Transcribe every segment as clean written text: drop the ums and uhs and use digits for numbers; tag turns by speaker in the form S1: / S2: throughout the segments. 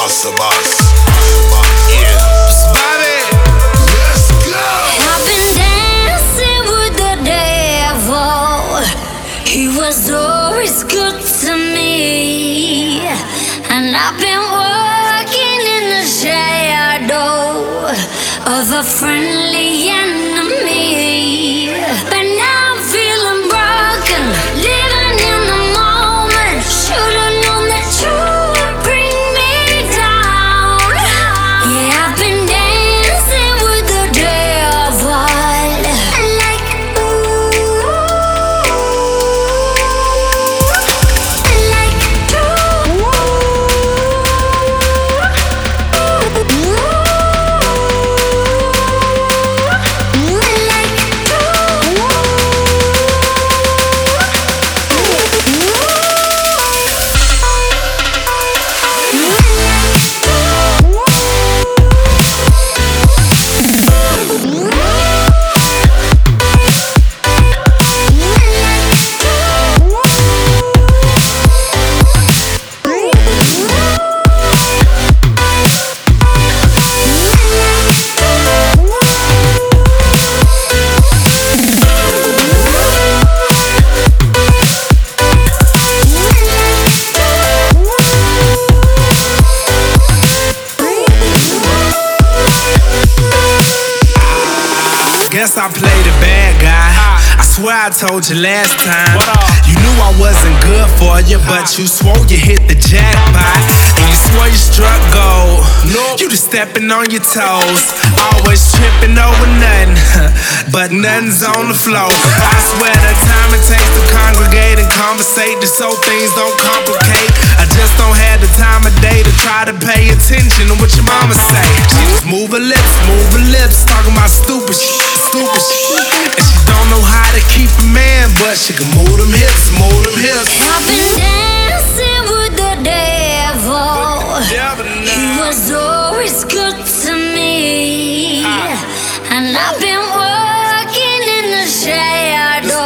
S1: Busta Boss. Yeah. Bobby, let's go.
S2: I've been dancing with the devil. He was always good to me, and I've been working in the shadow of a friendly enemy. But now I'm feeling broken, living in the moment. Should've known that you would bring me down. Yeah, I've been dancing with the devil, like ooh, like
S3: Guess I played a bad guy. I swear I told you last time. You knew I wasn't good for you, but you swore you hit the jackpot. And you swore you struck gold. You just stepping on your toes. Always tripping over nothing, but nothing's on the floor. I swear the time it takes to congregate and conversate just so things don't complicate. I just don't have the time of day to try to pay attention to what your mama say. She just move her lips, talking about stupid shit. And she don't know how to keep a man, but she can move them hips.
S2: I've been dancing with the devil. He was always good to me, and I've been working in the shadow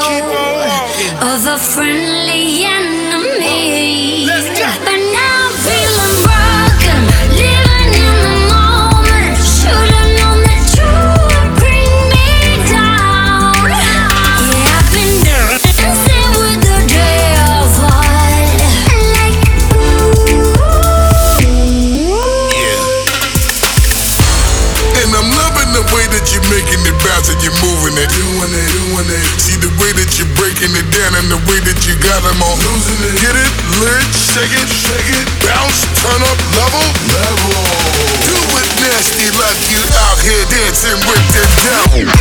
S2: of a friendly enemy. But now I'm feeling broken, living in the moment. Should've known that you would bring me down. Yeah, I've been dancing with the devil, like
S1: And I'm loving the way that you're making it bounce and you're moving it. Doing it. See the way that you're breaking it down and the way that you got them on. Losing it. Get it, lit, shake it, bounce, turn up, level. Do it nasty like you out here dancing with the devil.